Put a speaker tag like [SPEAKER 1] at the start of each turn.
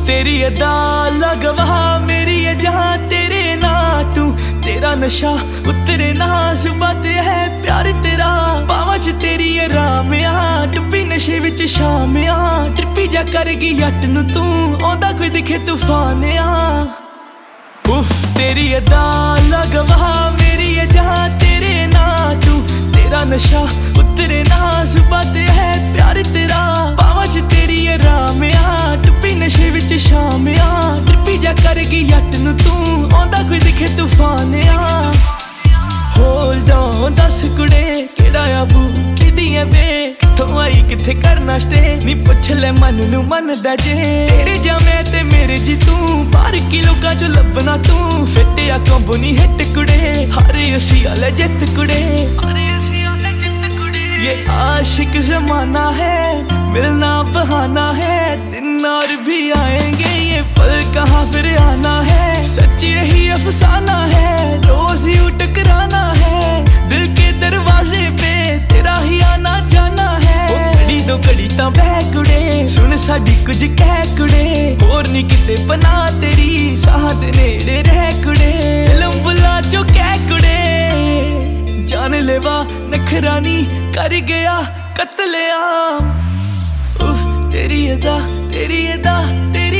[SPEAKER 1] तेरी अदा लगवा मेरी है जहाँ तेरे ना तू तेरा नशा उतरे ना सुबह ते है प्यार तेरा पावा च तेरी है राम आ डुब्बी नशे विच शाम आ ट्रिपी जा करगी जट नू तू आंदा कोई दिखे तूफान आ उफ तेरी अदा लगवा मेरी है जहाँ तेरे ना तू तेरा नशा उतरे ना सुबह ते है प्यार तेरा पावा च तेरी है राम आ डुब्बी नशे विच शाम आ ट्रिपी जा करगी जट नू तू आंदा कोई दिखे तूफान आ होल्ड ऑन दस कुड़े केड़ा आबू किदी है बे किथों आई किथे करना स्टे नी पुछ ले मन नू मन दा जे तेरे जा मैं ते मेरे जी तू बाहर की लोकां चो लभना तू फिट या कंबो नी हिट कुड़े हारे उसी वाले जित कुड़े ये आशिक जमाना है मिलना बहाना है दिन और भी आएंगे ये पल कहाँ फिर आना है सच यही अफसाना है रोज ही टकराना है दिल के दरवाजे पे तेरा ही आना जाना है घड़ी दो घड़ी तां बह कुड़े सुन साडी कुछ कह कुड़े होर नी किते पना तेरी साह दे नेड़े रह कुड़े लंबुला चो कह कुड़े जान लेवा नखरानी कर गया कत्लेआम उफ तेरी अदा तेरी अदा तेरी